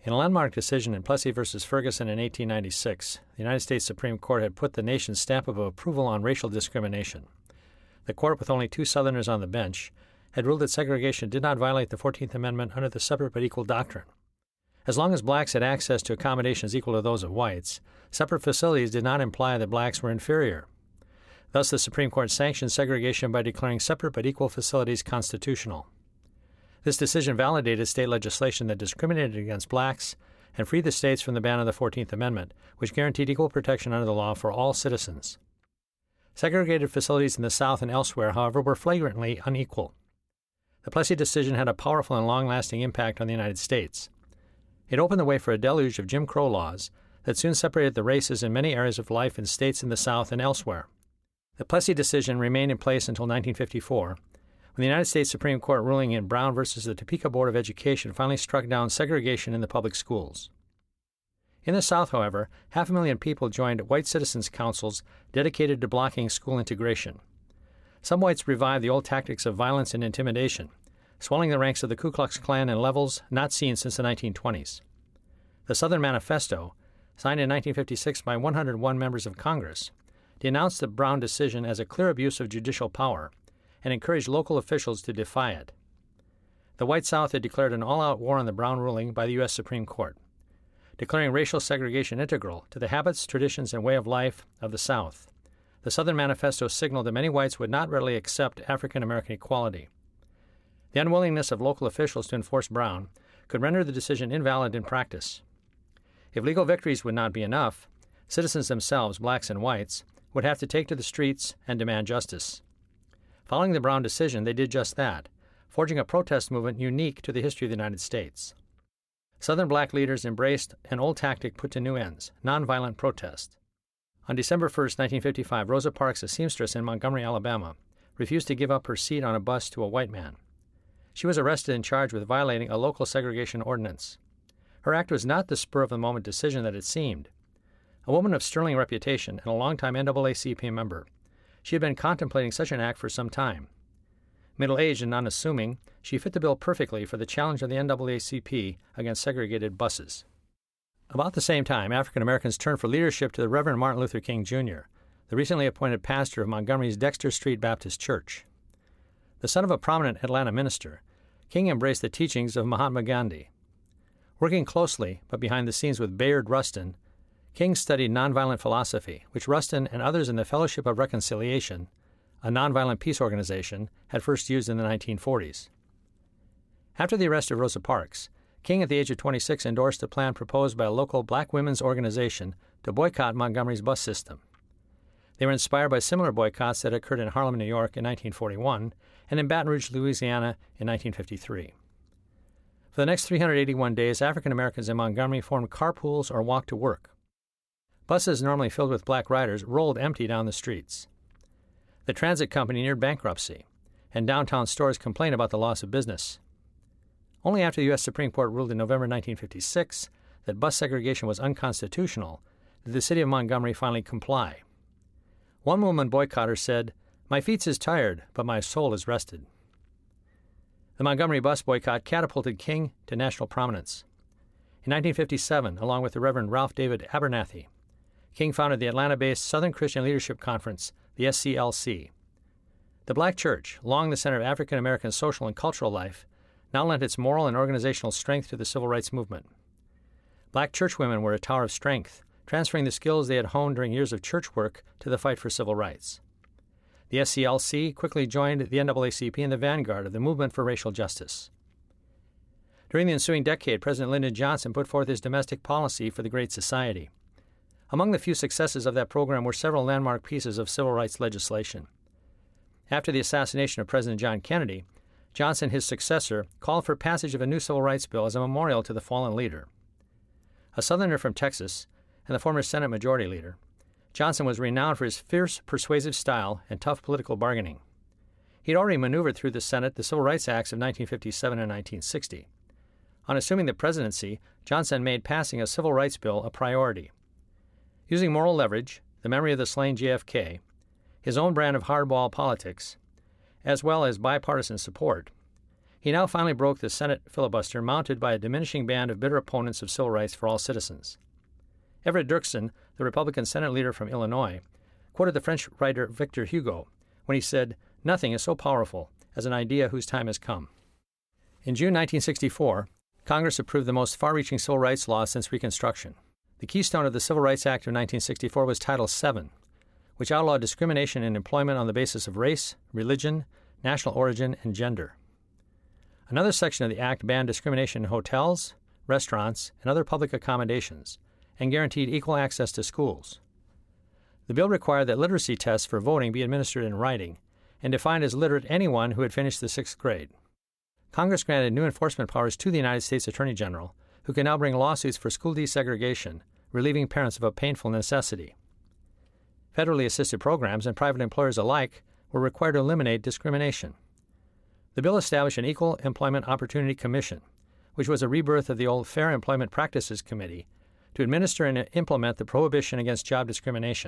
In a landmark decision in Plessy v. Ferguson in 1896, the United States Supreme Court had put the nation's stamp of approval on racial discrimination. The court, with only 2 Southerners on the bench, had ruled that segregation did not violate the 14th Amendment under the separate but equal doctrine. As long as blacks had access to accommodations equal to those of whites, separate facilities did not imply that blacks were inferior. Thus, the Supreme Court sanctioned segregation by declaring separate but equal facilities constitutional. This decision validated state legislation that discriminated against blacks and freed the states from the ban of the 14th Amendment, which guaranteed equal protection under the law for all citizens. Segregated facilities in the South and elsewhere, however, were flagrantly unequal. The Plessy decision had a powerful and long-lasting impact on the United States. It opened the way for a deluge of Jim Crow laws that soon separated the races in many areas of life in states in the South and elsewhere. The Plessy decision remained in place until 1954, when the United States Supreme Court ruling in Brown v. the Topeka Board of Education finally struck down segregation in the public schools. In the South, however, 500,000 people joined white citizens' councils dedicated to blocking school integration. Some whites revived the old tactics of violence and intimidation, swelling the ranks of the Ku Klux Klan in levels not seen since the 1920s. The Southern Manifesto, signed in 1956 by 101 members of Congress, denounced the Brown decision as a clear abuse of judicial power and encouraged local officials to defy it. The white South had declared an all-out war on the Brown ruling by the U.S. Supreme Court, declaring racial segregation integral to the habits, traditions, and way of life of the South. The Southern Manifesto signaled that many whites would not readily accept African American equality. The unwillingness of local officials to enforce Brown could render the decision invalid in practice. If legal victories would not be enough, citizens themselves, blacks and whites, would have to take to the streets and demand justice. Following the Brown decision, they did just that, forging a protest movement unique to the history of the United States. Southern black leaders embraced an old tactic put to new ends, nonviolent protest. On December 1, 1955, Rosa Parks, a seamstress in Montgomery, Alabama, refused to give up her seat on a bus to a white man. She was arrested and charged with violating a local segregation ordinance. Her act was not the spur-of-the-moment decision that it seemed. A woman of sterling reputation and a longtime NAACP member, she had been contemplating such an act for some time. Middle-aged and unassuming, she fit the bill perfectly for the challenge of the NAACP against segregated buses. About the same time, African Americans turned for leadership to the Reverend Martin Luther King, Jr., the recently appointed pastor of Montgomery's Dexter Street Baptist Church. The son of a prominent Atlanta minister, King embraced the teachings of Mahatma Gandhi. Working closely, but behind the scenes with Bayard Rustin, King studied nonviolent philosophy, which Rustin and others in the Fellowship of Reconciliation, a nonviolent peace organization, had first used in the 1940s. After the arrest of Rosa Parks, King at the age of 26 endorsed a plan proposed by a local black women's organization to boycott Montgomery's bus system. They were inspired by similar boycotts that occurred in Harlem, New York in 1941 and in Baton Rouge, Louisiana in 1953. For the next 381 days, African Americans in Montgomery formed carpools or walked to work. Buses normally filled with black riders rolled empty down the streets. The transit company neared bankruptcy, and downtown stores complained about the loss of business. Only after the U.S. Supreme Court ruled in November 1956 that bus segregation was unconstitutional did the city of Montgomery finally comply. One woman boycotter said, "My feet is tired, but my soul is rested." The Montgomery bus boycott catapulted King to national prominence. In 1957, along with the Reverend Ralph David Abernathy, King founded the Atlanta-based Southern Christian Leadership Conference, the SCLC. The Black Church, long the center of African American social and cultural life, now lent its moral and organizational strength to the civil rights movement. Black churchwomen were a tower of strength, transferring the skills they had honed during years of church work to the fight for civil rights. The SCLC quickly joined the NAACP in the vanguard of the movement for racial justice. During the ensuing decade, President Lyndon Johnson put forth his domestic policy for the Great Society. Among the few successes of that program were several landmark pieces of civil rights legislation. After the assassination of President John Kennedy, Johnson, his successor, called for passage of a new civil rights bill as a memorial to the fallen leader. A Southerner from Texas and the former Senate Majority Leader, Johnson was renowned for his fierce, persuasive style and tough political bargaining. He'd already maneuvered through the Senate the Civil Rights Acts of 1957 and 1960. On assuming the presidency, Johnson made passing a civil rights bill a priority. Using moral leverage, the memory of the slain JFK, his own brand of hardball politics, as well as bipartisan support, He now finally broke the Senate filibuster mounted by a diminishing band of bitter opponents of civil rights for all citizens. Everett Dirksen, the Republican Senate leader from Illinois, quoted the French writer Victor Hugo when he said, "Nothing is so powerful as an idea whose time has come." In June 1964, Congress approved the most far-reaching civil rights law since Reconstruction. The keystone of the Civil Rights Act of 1964 was Title VII, which outlawed discrimination in employment on the basis of race, religion, national origin, and gender. Another section of the Act banned discrimination in hotels, restaurants, and other public accommodations, and guaranteed equal access to schools. The bill required that literacy tests for voting be administered in writing, and defined as literate anyone who had finished the 6th grade. Congress granted new enforcement powers to the United States Attorney General, who can now bring lawsuits for school desegregation, relieving parents of a painful necessity. Federally assisted programs and private employers alike were required to eliminate discrimination. The bill established an Equal Employment Opportunity Commission, which was a rebirth of the old Fair Employment Practices Committee, to administer and implement the prohibition against job discrimination.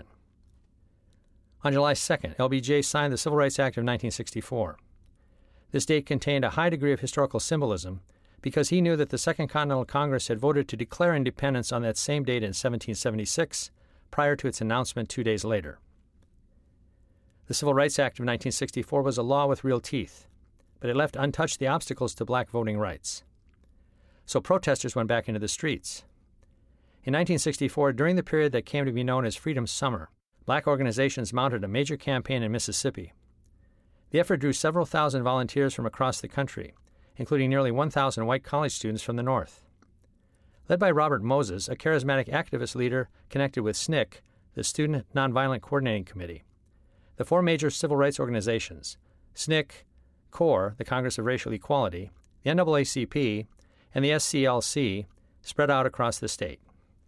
On July 2nd, LBJ signed the Civil Rights Act of 1964. This date contained a high degree of historical symbolism because he knew that the Second Continental Congress had voted to declare independence on that same date in 1776, prior to its announcement 2 days later. The Civil Rights Act of 1964 was a law with real teeth, but it left untouched the obstacles to black voting rights. So protesters went back into the streets. In 1964, during the period that came to be known as Freedom Summer, black organizations mounted a major campaign in Mississippi. The effort drew several thousand volunteers from across the country, including nearly 1,000 white college students from the North. Led by Robert Moses, a charismatic activist leader connected with SNCC, the Student Nonviolent Coordinating Committee, the four major civil rights organizations, SNCC, CORE, the Congress of Racial Equality, the NAACP, and the SCLC, spread out across the state.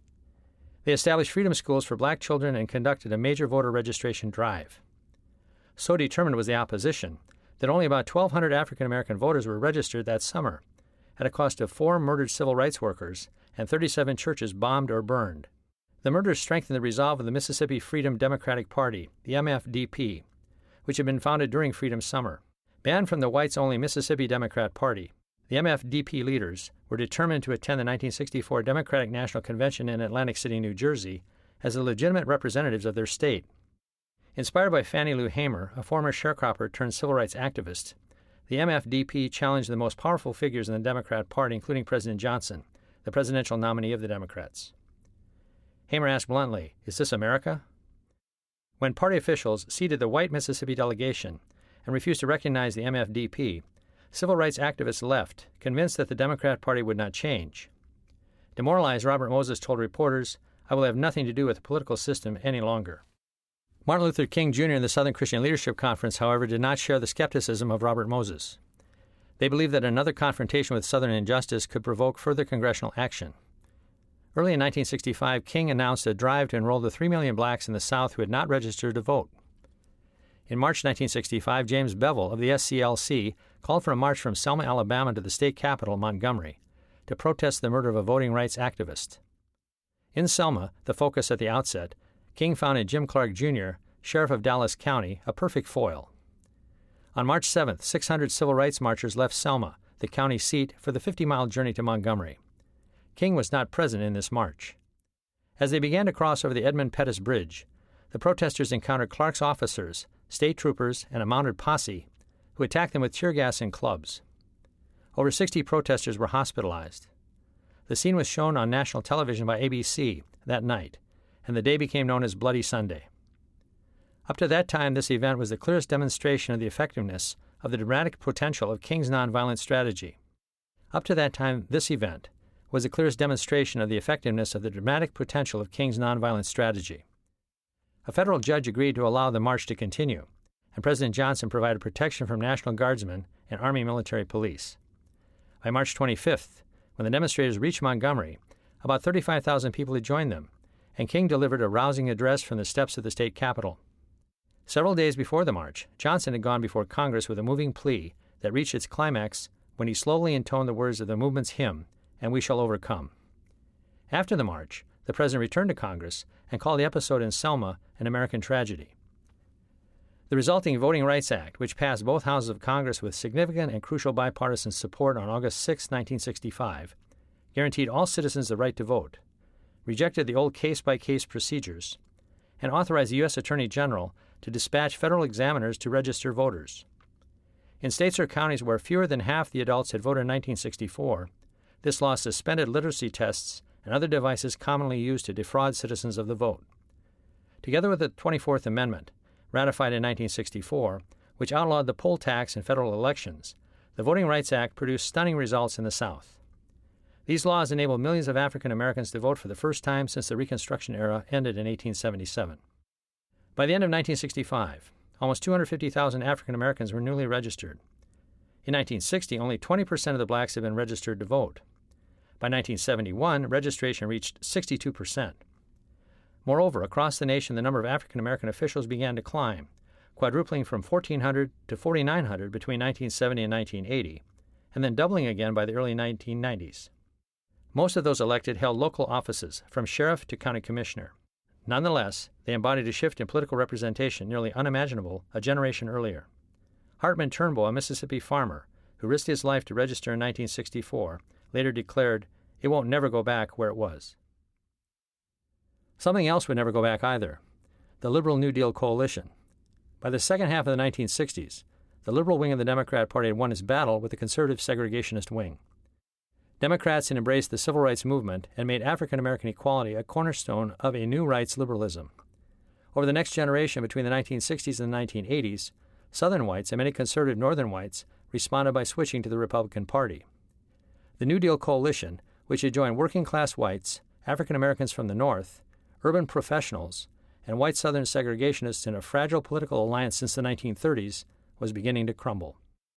They established freedom schools for black children and conducted a major voter registration drive. So determined was the opposition that only about 1,200 African-American voters were registered that summer, at a cost of 4 murdered civil rights workers and 37 churches bombed or burned. The murders strengthened the resolve of the Mississippi Freedom Democratic Party, the MFDP, which had been founded during Freedom Summer. Banned from the whites-only Mississippi Democrat Party, the MFDP leaders were determined to attend the 1964 Democratic National Convention in Atlantic City, New Jersey, as the legitimate representatives of their state. Inspired by Fannie Lou Hamer, a former sharecropper turned civil rights activist, the MFDP challenged the most powerful figures in the Democrat Party, including President Johnson, the presidential nominee of the Democrats. Hamer asked bluntly, "Is this America?" When party officials seated the white Mississippi delegation and refused to recognize the MFDP, civil rights activists left, convinced that the Democrat Party would not change. Demoralized, Robert Moses told reporters, "I will have nothing to do with the political system any longer." Martin Luther King Jr. and the Southern Christian Leadership Conference, however, did not share the skepticism of Robert Moses. They believed that another confrontation with Southern injustice could provoke further congressional action. Early in 1965, King announced a drive to enroll the 3 million blacks in the South who had not registered to vote. In March 1965, James Bevel of the SCLC called for a march from Selma, Alabama to the state capital, Montgomery, to protest the murder of a voting rights activist. In Selma, the focus at the outset, King found in Jim Clark Jr., sheriff of Dallas County, a perfect foil. On March 7th, 600 civil rights marchers left Selma, the county seat, for the 50-mile journey to Montgomery. King was not present in this march. As they began to cross over the Edmund Pettus Bridge, the protesters encountered Clark's officers, state troopers, and a mounted posse, who attacked them with tear gas and clubs. Over 60 protesters were hospitalized. The scene was shown on national television by ABC that night, and the day became known as Bloody Sunday. Up to that time, this event was the clearest demonstration of the effectiveness of the dramatic potential of King's nonviolent strategy. Up to that time, this event was the clearest demonstration of the effectiveness of the dramatic potential of King's nonviolent strategy. A federal judge agreed to allow the march to continue, and President Johnson provided protection from National Guardsmen and Army military police. By March 25th, when the demonstrators reached Montgomery, about 35,000 people had joined them, and King delivered a rousing address from the steps of the state capitol. Several days before the march, Johnson had gone before Congress with a moving plea that reached its climax when he slowly intoned the words of the movement's hymn, "And We Shall Overcome." After the march, the president returned to Congress and called the episode in Selma an American tragedy. The resulting Voting Rights Act, which passed both houses of Congress with significant and crucial bipartisan support on August 6, 1965, guaranteed all citizens the right to vote, rejected the old case-by-case procedures, and authorized the U.S. Attorney General to dispatch federal examiners to register voters. In states or counties where fewer than half the adults had voted in 1964, this law suspended literacy tests and other devices commonly used to defraud citizens of the vote. Together with the 24th Amendment, ratified in 1964, which outlawed the poll tax in federal elections, the Voting Rights Act produced stunning results in the South. These laws enabled millions of African Americans to vote for the first time since the Reconstruction era ended in 1877. By the end of 1965, almost 250,000 African Americans were newly registered. In 1960, only 20% of the blacks had been registered to vote. By 1971, registration reached 62%. Moreover, across the nation, the number of African American officials began to climb, quadrupling from 1,400 to 4,900 between 1970 and 1980, and then doubling again by the early 1990s. Most of those elected held local offices, from sheriff to county commissioner. Nonetheless, they embodied a shift in political representation nearly unimaginable a generation earlier. Hartman Turnbull, a Mississippi farmer who risked his life to register in 1964, later declared, "It won't never go back where it was." Something else would never go back either: the liberal New Deal coalition. By the second half of the 1960s, the liberal wing of the Democrat Party had won its battle with the conservative segregationist wing. Democrats had embraced the civil rights movement and made African American equality a cornerstone of a new rights liberalism. Over the next generation, between the 1960s and the 1980s, Southern whites and many conservative Northern whites responded by switching to the Republican Party. The New Deal coalition, which had joined working-class whites, African Americans from the North, urban professionals, and white Southern segregationists in a fragile political alliance since the 1930s, was beginning to crumble.